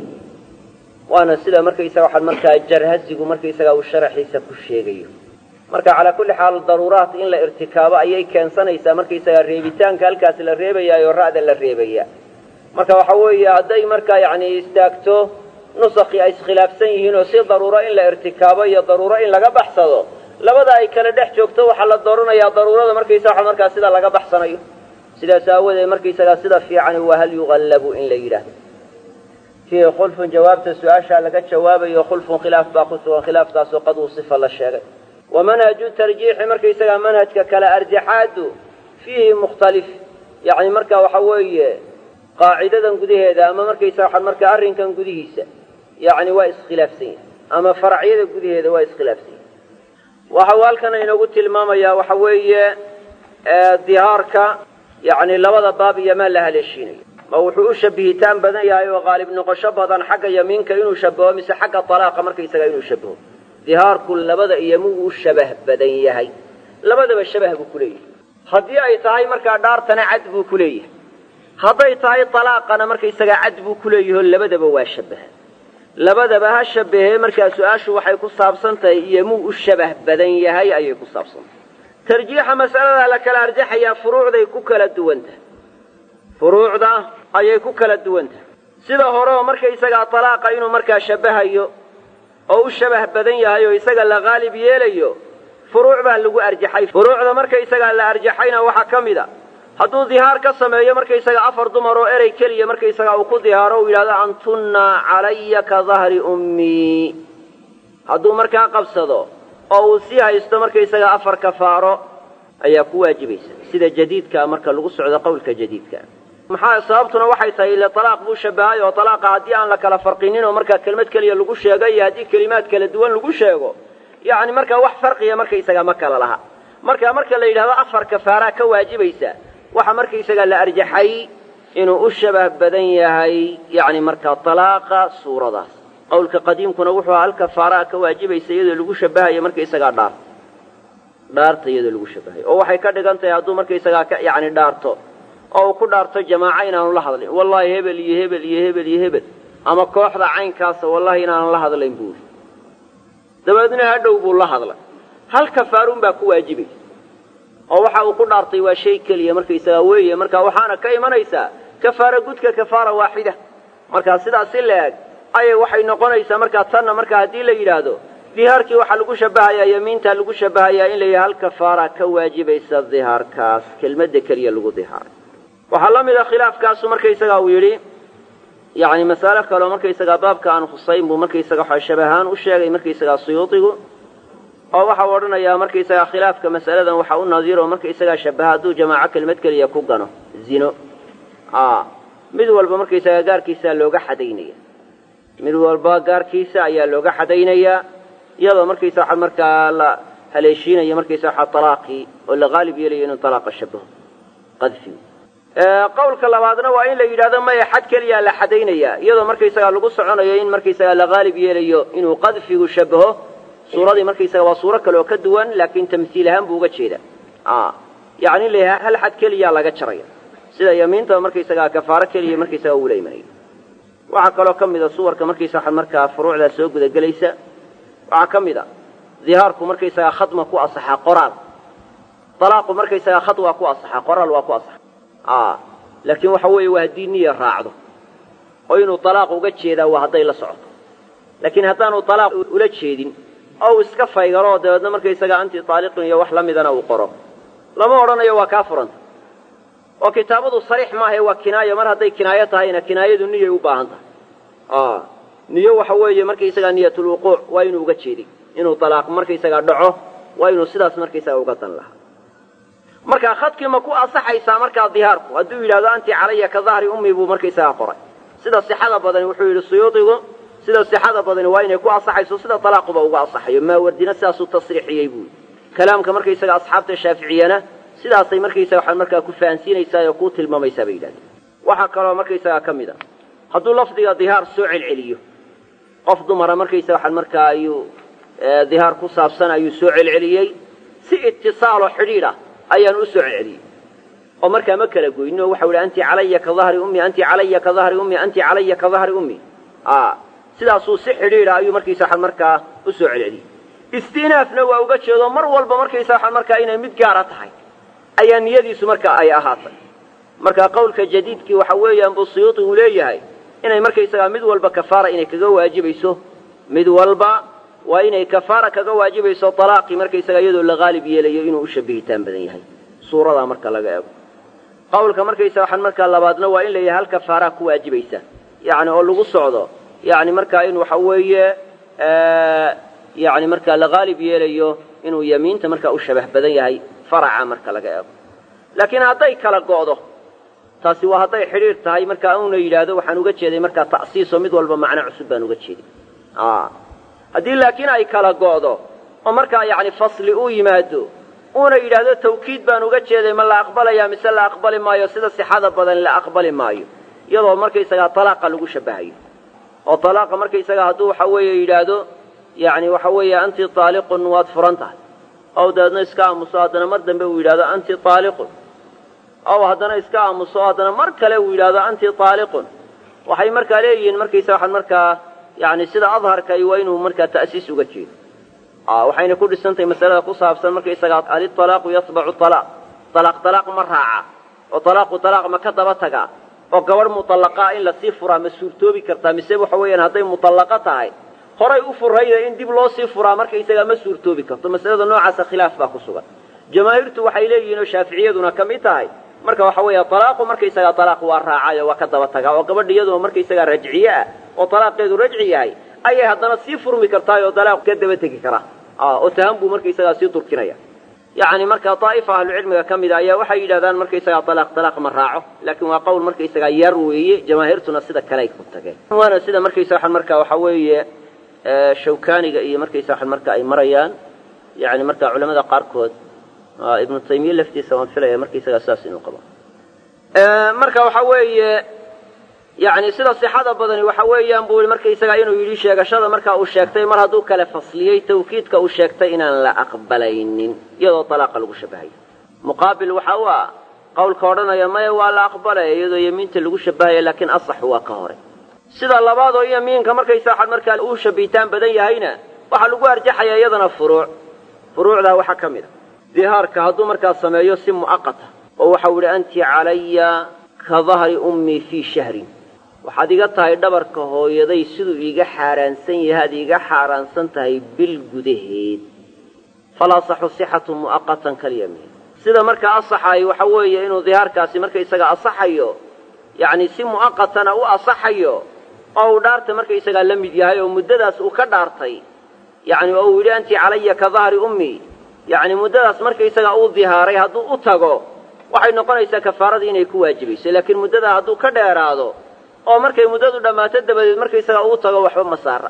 waana sida markaysaga waxaan markaa jarhasigu markaysaga uu sharaxiisa ku sheegayo. marka calaa kulli xaal daruuraat in la irtikaabo ayay keensanaysaa markaysaga reebitaanka halkaas la reebayaayo ra'da la reebaya. marka waxa weeye hadday markaa yacni istaagto nusakii ay iskhilaafsan yihiin oo si daruuro in la irtikaabo iyo daruuro in laga baxsado labada ay kala dhex joogto waxaa la dooranayaa daruurada markaysa waxa markaa sida laga baxsanayo. sidaas aawadeed markaysagaa sida fiicani waa hal yugallabu in la yidhaahdo. fiihi khulfun jawaabta su-aashaa laga jawaabayo khulfun khilaaf baa ku sugan khilaafkaasoo qad usifa la sheegay. wamanhaju tarjiixi markaysagaa manhajka kala arjaxaadu fiihi mukhtalif yacni marka waxa weeye qaacidadan gudaheeda ama markaysa waxaan markaa arrinkan gudihiisa yacni waa iskhilaafsan yahay ama faracyada gudaheeda waa iskhilaafsan yahay. waxa uu halkan inoogu tilmaamayaa waxa weeye dihaarka yacni labada baab iyo maa la haleeshiinayo ma wuxuu u shabihitaan badan yahay oo qaalib noqosho badan xagga yamiinka inuu shabaho mise xagga talaaqa markaysagaa inuu shabaho. dihaarku labada iyo muu u shabah badan yahay labadaba shabah buu ku leeyahay. haddii ay tahay markaa dhaartana cad buu ku leeyahay hadday tahay talaaqana markaysagaa cad buu ku leeyaho labadaba waa shabaha labadaba ha shabahee markaa su-aashu waxay ku saabsan tahay iyo muu u shabah badan yahay ayay ku saabsantahay. tarjiixa mas'alada la kala arjaxayaa furuucday ku kala duwanta furuucda ayay ku kala duwanta sida hore oo markaysagaa talaaqa inuu markaa shabahayo oo u shabah badan yahay oo isaga la qaalib yeelayo furuuc baa lagu arjaxay furuucda markaysagaa la arjaxayna waxaa ka mid a hadduu dihaar ka sameeyo markaysaga afar dumar oo erey keliya markaysagaa uu ku dihaaro uu yidhahdo antunna calaya ka dahri ummii hadduu markaa qabsado oo uu sii haysto markaysaga afar kafaaro ayaa ku waajibaysa sida jadiidkaa marka lagu socdo qowlka jadiidka maxaa sababtuna waxay tahay ile talaaq buu shabahay oo talaaqa haddii aan la kala farqinin oo markaa kelmad keliya lagu sheego iyo haddii kelimaad kala duwan lagu sheego yacni markaa wax farqiya markaysagaa ma kala laha marka marka la yidhahdo afar kafaaraa ka waajibaysa waxa markaysagaa la arjaxay inuu u shabah badan yahay yacni markaa talaaqa suuradaas qowlka qadiimkuna wuxuu hal kafaaraa ka waajibaysa iyadoo lagu shabahayo markaysagaa dhaar dhaarta iyadoo lagu shabahayo oo waxay ka dhigan tahay hadduu markaysagaa ka yacni dhaarto oo uu ku dhaarto jamaaco inaanu la hadlin wallahi hebel iyo hebel iyo hebel iyo hebel ama kooxda caynkaasa wallahi inaanu la hadlayn buuri dabeedna hadhow buu la hadlay hal kafaaruun baa ku waajibay oo waxa uu ku dhaartay waa shay keliya markaysagaa weeye marka waxaana ka imanaysaa kafaara gudka kafaara waaxida markaa sidaas si la eg ayay waxay noqonaysaa markaa tanna markaa haddii la yidhaahdo dihaarkii waxaa lagu shabahayaa yamiintaa lagu shabahayaa in la yidhaha hal kafaara ka waajibaysa dihaarkaas kelmadda keliya lagu dihaaray waxaa la mid a khilaafkaasu markaysagaa uu yidhi yacni mas'alo kaleo markaysagaa baabka aan khusayn buu markaysaga waxa shabahaan u sheegay markaysagaa suyuudigu oo waxau odhanayaa markaysagaa khilaafka mas'aladan waxa u nadiiro markaysagaa shabaha hadduu jamaaco kelmad keliya ku gano zino a mid walba markaysagaa gaarkiisaa looga xadaynaya mid walba gaarkiisa ayaa looga xadaynayaa iyadoo markaysa waxa markaa la haleeshiinayo markaysa waxa talaaqii oo la qaalib yeelayo inuu talaaqa shabaho qadfi qowlka labaadna waa in la yidhahdo maya xad keliyaa la xadaynayaa iyadoo markaysagaa lagu soconayo in markaysagaa la qaalib yeelayo inuu qadfigu shabaho suuradii markaysaga waa suuro kale oo ka duwan laakiin tamsiil ahaan buu uga jeeda yacni in la yahay hal xad keliyaa laga jaraya sida yamiinta markaysagaa kafaaro keliya markaysagaa uula imanayo waxaa kaloo ka mid a suwarka markaysa waxa markaa furuucdaa soo gudagelaysa waxaa ka mid a dihaarku markaysagaa khadma ku asaxaa qoraal talaaqu markaysagaa khad waa ku asaxaa qoraal waa ku asaxa laakiin waxa weeye waa haddii niya raacdo oo inuu talaaq uga jeedaa waa hadday la socoto laakiin haddaanu talaaq ula jeedin oo uu iska faygaro dabeedna markaysagaa anti taaliqin iyo wax la midana uu qoro lama odhanayo waa kaa furanta oo kitaabadu sariix maahae waa kinaayo mar hadday kinaayo tahayna kinaayadu niyay u baahan tahay niyo waxa weeye markaysagaa niyatulwuquuc waa inuu uga jeeday inuu talaaq markaysagaa dhaco waa inuu sidaas markaysagaa uga dan lahaa markaa khadkii ma ku asaxaysaa markaa dihaarku hadduu yidhahdo anti calaya ka dahri ummi buu markaysagaa qoray sida sixada badani wuxuu yidhi suyuudigu sida sixada badani waa inay ku asaxayso sida talaaquba uga asaxayo maawardina sidaasuu tasriixiyey buu kalaamka markaysaga asxaabta shaaficiyana sidaasay markaysaga waxaad markaa ku fahansiinaysaa oo kuu tilmaamaysaa bay yidhahdeen waxaa kaloo markaysagaa ka mid a hadduu lafdiga dihaar soo celceliyo qof dumara markaysaga waxaad markaa ayuu dihaar ku saabsan ayuu soo celceliyey si itisaaloo xidhiidh ah ayaan u soo celceliyey oo markaa ma kala goynin oo waxau yidhi anti calaya ka dahri ummi anti calaya ka dahri ummi anti calaya ka dahri ummi sidaasuu si xidhiidha ayuu markaysa waxaad markaa u soo celceliyey istinaafna waa uga jeedo mar walba markaysa waxaad markaa inay mid gaara tahay ayaa niyadiisu markaa ay ahaatay markaa qowlka jadiidkii waxa weeyaan buu suyuuti uu leeyahay inay markaysagaa mid walba kafaara inay kaga waajibayso mid walba waa inay kafaara kaga waajibayso talaaqii markaysagaa iyadoo la qaalib yeelayo inuu u shabihitaan badan yahay suuradaa marka laga eego qowlka markaysa waxaan markaa labaadna waa in la yahay hal kafaaraa ku waajibaysa yacni oo lagu socdo yacni markaa in waxa weeye yacni markaa la qaalib yeelayo inuu yamiinta markaa u shabah badan yahay faraca marka laga eego laakiin hadday kala go'do taasi waa hadday xidhiir tahay markaa uuna yidhaahdo waxaan uga jeeday markaa ta'siisoo mid walba macno cusub baan uga jeeday haddii laakiin ay kala go'do oo markaa yacni fasli uu yimaado uuna yidhaahdo tawkiid baan uga jeeday ma la aqbalayaa mise la aqbali maayo sida sixada badan la aqbali maayo iyadoo markaysagaa talaaqa lagu shabahayo oo talaaqa markaysagaa hadduu waxa weeye yidhaahdo yacni waxa weeye anti taaliqun waad furan tahay ow dabeedna iska aamuso haddana mar dambe uu yidhahdo anti taaliqun ow haddana iska aamuso haddana mar kale uu yidhaahdo anti taaliqun waxay markaa leeyihiin markaysa waxaan markaa yacni sida adharkay waa inuu markaa ta'siis uga jeedo aa waxayna ku dhisantay masalada ku saabsan markaysaga al-talaaqu yatba'u talaaq talaaq talaaq ma raaca oo talaaqu talaaq ma ka daba taga oo gabar mutallaqa in la sii furaa ma suurtoobi kartaa mise waxa weeyaan hadday mutallaqa tahay horay u furayda in dib loo sii furaa markaysaga ma suurtoobi karto masalada noocaas khilaaf baa ku sugan jamaahiirtu waxay leeyihiin oo shaaficiyaduna ka mid tahay marka waxa weeyaa talaaqu markaysaga talaaq waa raacay oo waa ka daba taga oo gabadhiyadu markaysaga rajciye ah oo talaaqeedu rajci yahay ayay haddana sii furmi kartaa oo talaaq ka daba tegi kara oo tahan buu markaysaga sii turkinaya يعني marka طائفة أهل العلم كمدا ayaa waxay yiraahdaan markaysaga talaaq talaaq ma raaco laakiin waa qowl markaysaga yar weeye jamaahiirtuna sida kale ay ku tageen waana sida markaysaga marka waxa weeye shawkaaniga iyo markaysaga marka ay marayaan yani marka culimada qaarkood ibn Taymiyyah laftiisa waan filaya markaysaga asaas inuu qabo ee marka waxa weeye يعني sida sixada badani waxa weeyaan buu markaysaga inuu yiri sheegashada marka uu sheegtay mar haduu kala fasliyay tawkiidka uu sheegtay inaan la aqbalaynin iyadoo talaaq lagu shabahay muqaabil waxa waa qowlka oranaya ma waa la aqbalay iyadoo yamiinta lagu shabahay laakiin asax waa ka hore sida labaad oo yamiinka markaysaga marka uu shabiitaan badan yahayna waxa lagu arjaxaya iyadana furuuc furuucda waxa kamid dihaarka haduu marka sameeyo si muaqata oo waxa uu anti calaya ka dhahri ummi fi shahrin waxaad iga tahay dhabarka hooyaday sidoo iga xaaraansan yahay iga xaaraansan tahay bil gudaheed fala sahu sihhatu muaqatan kaliyami sida marka asaxay waxa weeye inuu dihaarkaasi marka isaga asaxayo yaani si muaqatana uu asaxayo oo dhaarta marka isaga la mid yahay oo muddadaas uu ka dhaartay yaani oo uu anti calaya ka dhahri ummi yaani muddadaas marka isaga uu dihaaray haduu u tago waxay noqonaysaa kafaaradii inay ku waajibayso laakiin muddada haduu ka dheeraado oo markay muddadu dhamaato dabadeed markaysaga uu tago waxba ma saara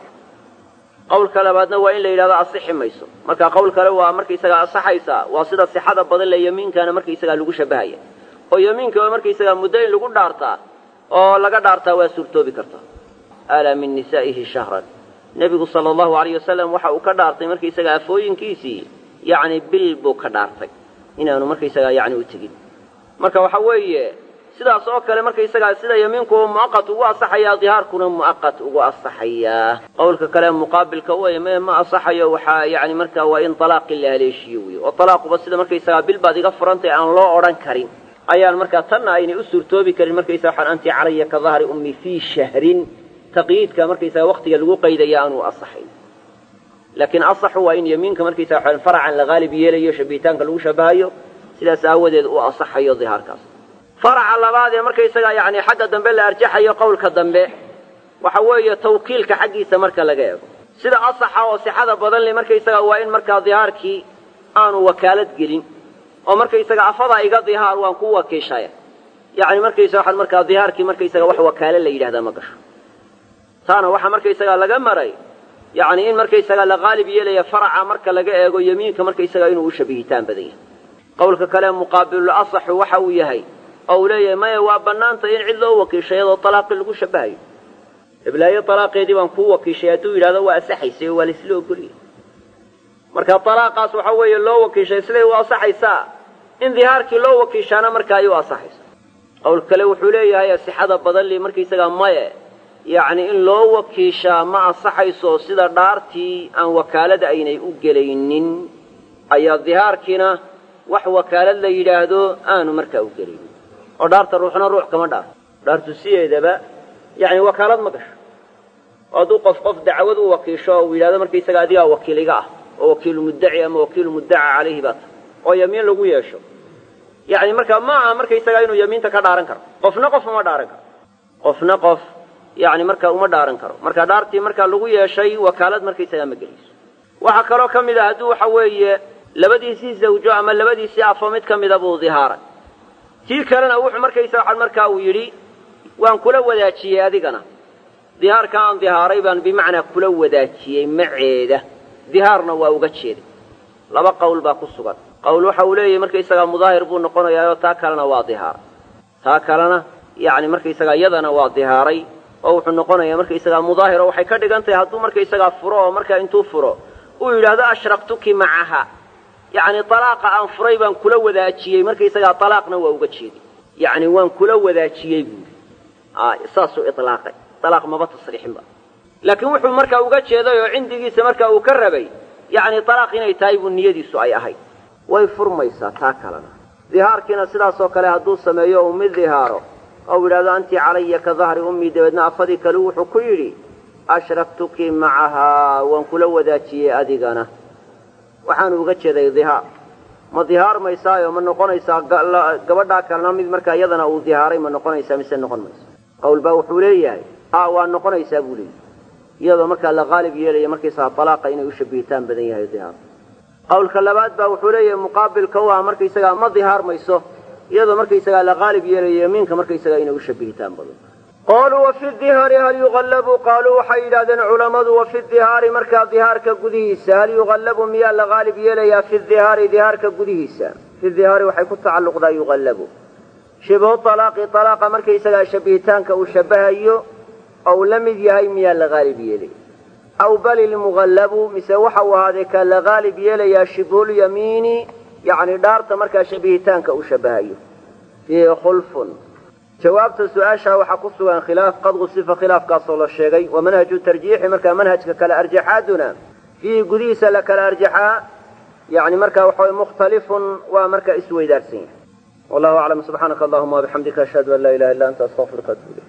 qowl kale baadna waa in la yiraahdo asixi mayso marka qowl kale waa markaysaga asaxaysa waa sida sixada badan la yamiinkana markaysaga lagu shabahayo oo yamiinka markaysaga muddo in lagu dhaartaa oo laga dhaartaa waa suurtoobi kartaa ala min nisaihi shahran nabigu sallallahu alayhi wasallam waxa uu ka dhaartay markaysaga afooyinkiisii yaani bil buu ka dhaartay inaanu markaysaga yaani u tagin marka waxa weeye sidaas oo kale markaysaga sida yamiinku muaqat ugu asaxaya dihaarkuna muaqat ugu asaxaya qowlka kale muqaabilka way ma asaxayo waxa yaani marka waa in talaaq la haleeshiyo oo talaaqba sida markaysaga bil baad iga furantay aan loo oran karin ayaan marka tan ayni u suurtoobi karin markaysaga waxaan anti calaya ka dhahri ummi fi shahrin taqyidka markaysaga waqtiga lagu qeydaya aanu asaxay laakiin asaxu waa in yamiinka markaysaga waxaan faracan la gaalib yeelayo shabitaanka lagu shabahayo sidaas aawadeed uu asaxayo dihaarkaas فرع labaad ee markaysaga yaani xagga dambe la arjaxayo qowlka dambe waxa weeye tawkiilka xaqiisa marka laga eego sida asaxa oo sixada badan leh markaysaga waa in marka dihaarkii aanu wakaalad gelin oo markaysaga afada iga dihaar waan ku wakiishay yaani markaysaga waxa marka dihaarkii markaysaga wax wakaalo la yiraahdo ma gasho taana waxa markaysaga laga maray yaani in markaysaga la gaalib yeelaya faraca marka laga eego yamiinka markaysaga inuu u shabihitaan badan yahay qowlka kale muqaabil asax waxa uu yahay أو لا ما هو بنانته إن عدله وكيشيء طلاق اللي شبهه إبلاي طلاق يدي وانكو وكيشيء توي هذا هو أصحي سوى والسلو كله مركا طلاق أصو حوي الله وكيشيء سلو وأصحي سا إن ظهارك الله وكيشانا مركا يو أصحي سا أو الكلو حولي هاي السحادة بدل لي مركي سجى ماء يعني إن الله وكيشا مع صحي سو سيدا دارتي أن وكالة أين يؤجلين أي ظهاركنا وح وكالة اللي يرادو أنا مركا أؤجلين oo dhaarta ruuxna ruux kama dhaar dhaartu sideedaba yaani wakaalad ma gasho oo qof qof dacwad u wakiisho oo wiilada markay isaga adiga wakiiliga ah oo wakiil muddaci ama wakiil muddaca calayhi baat oo yamiin lagu yeesho yaani marka ma markay isaga inuu yamiinta ka dhaaran karo qofna qof ma dhaaran karo qofna qof yaani marka uma dhaaran karo marka dhaartii marka lagu yeeshay wakaalad markay isaga ma geliso waxa kale oo kamid ah haduu waxa weeye labadiisii zawjo ama labadiisii afo mid kamid ah buu dihaaray tii kalena wuxuu markaysa waxa marka uu yiri waan kula wadaajiyay adigana dihaarka aan dihaaray baan bimaana kula wadaajiyay maceeda dihaarna waa uga jeeday laba qowl baa ku sugan qowl waxa uu leeyahay markaysa mudaahir buu noqonayaa taa kalena waa dihaar taa kalena yaani markaysa yadana waa dihaaray oo wuxuu noqonayaa markaysa mudaahir oo waxay ka dhigantahay haduu markaysa furo oo marka intuu furo uu yiraahdo ashraqtuki macaha يعني طلاق أن فريبا كل وذاتشيء مركي سجى طلاقنا ووجتشيء يعني وان كل وذاتشيء آه إصاص إطلاقي طلاق ما بتصريح بقى لكن وحول مركا وجتشيء هذا عندي جيس مركا وكربي yacni talaaq inay tahay buu niyadiisu ay ahayd way furmaysaa taa kalena dihaarkiina sidaasoo kale hadduu sameeyo uu mid dihaaro ou yidhahdo anti calaya ka dahri ummii dabeedna afadii kale wuxuu ku yidhi ashraktuki macahaa waan kula wadaajiyey adigana waxaanu uga jeeday dihaar ma dihaarmaysaayo ma noqonaysaa gabadhaa kalena mid markaa iyadana uu dihaaray ma noqonaysaa mise noqon mayso qawl baa wuxuu leeyahay a waa noqonaysaa buu leeyahy iyadoo markaa la qaalib yeelaya markaysaga talaaqa inay u shabihitaan badan yahay dihaar qawlka labaad baa wuxuu leeyahay muqaabilka u ah markaysagaa ma dihaarmayso iyadoo markaysagaa la qaalib yeelayo yamiinka markaysagaa inay u shabihitaan badan qaaluu wafi dihaari hal yuqallabu qaaluu waxay yidhahdeen culammadu wafi dihaari markaa dihaarka gudihiisa hal yuqallabu miyaa la qaalib yeelayaa fi dihaari dihaarka gudihiisa fi dihaari waxay ku tacalluqdaa yuqallabu shibhu talaaqi talaaqa markaysagaa shabihitaanka uu shabahayo oo uu la mid yahay miyaa la qaalib yeelay aw bal ilmuqallabu mise waxa uu ahaaday ka la qaalib yeelayaa shibhulyamiini yacni dhaarta markaa shabihitaanka uu shabahayo fiihi khulfun jawaabta su-aashaa waxaa ku sugan khilaaf qad qusifa khilaafkaasoo la sheegay wa manhaju tarjiixi markaa manhajka kala arjaxaaduna fiihi gudihiisa la kala arjaxaa yani markaa waxa way mukhtalifun waa markaa isweydaarsan yahay wallahu aclam subxaanaka allahuma wabixamdika ashhadu an laa ilaha illa anta astaqfiruka atubu ilayk